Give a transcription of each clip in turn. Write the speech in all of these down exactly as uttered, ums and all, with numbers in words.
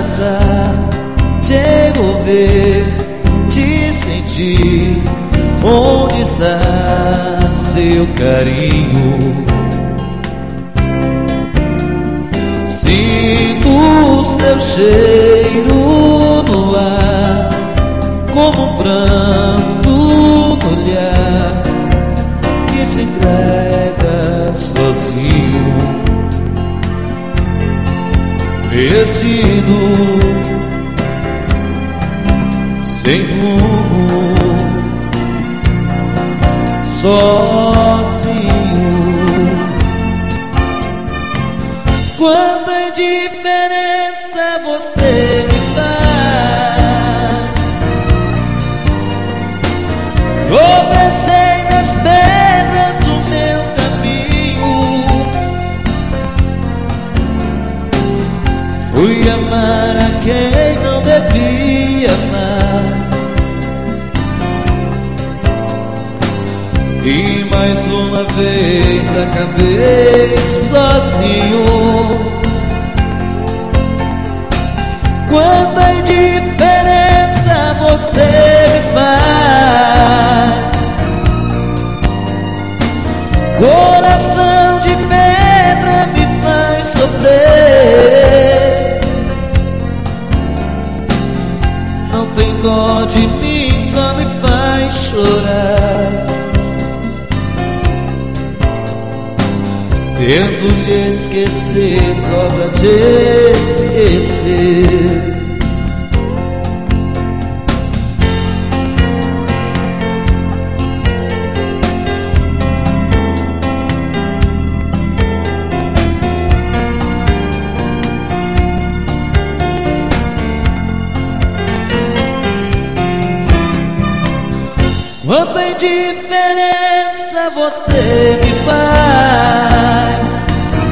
abraçar, te envolver, te sentir. Onde está seu carinho? Sinto o seu cheiro no ar, como um pranto no olhar que se entrega sozinho, perdido, sem rumo, sozinho. Quanta indiferença você me faz. Tropecei nas pedras do meu caminho, fui amar a quem não devia amar, e mais uma vez acabei sozinho. Quanta indiferença você me faz. Coração de pedra me faz sofrer. Não tem dó de mim, só me faz chorar. Tento lhe esquecer só pra te esquecer. Quanta indiferença você me faz.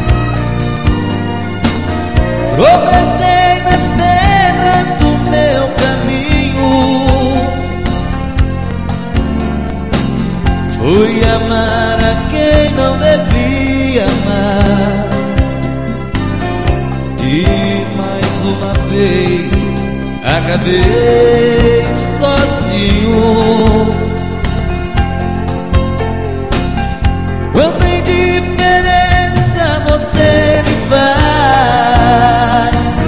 Tropecei nas pedras do meu caminho, fui amar a quem não devia amar, e mais uma vez acabei sozinho. Quanta indiferença você me faz.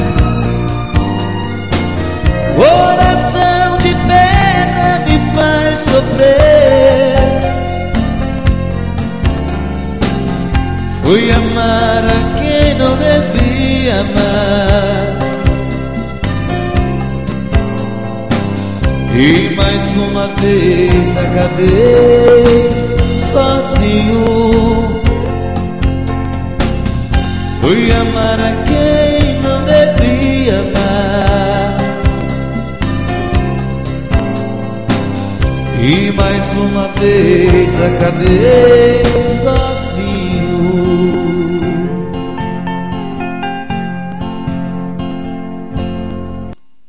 Coração de pedra me faz sofrer. Fui amar a quem não devia amar, e mais uma vez acabei sozinho. Fui amar a quem não devia amar, e mais uma vez acabei sozinho.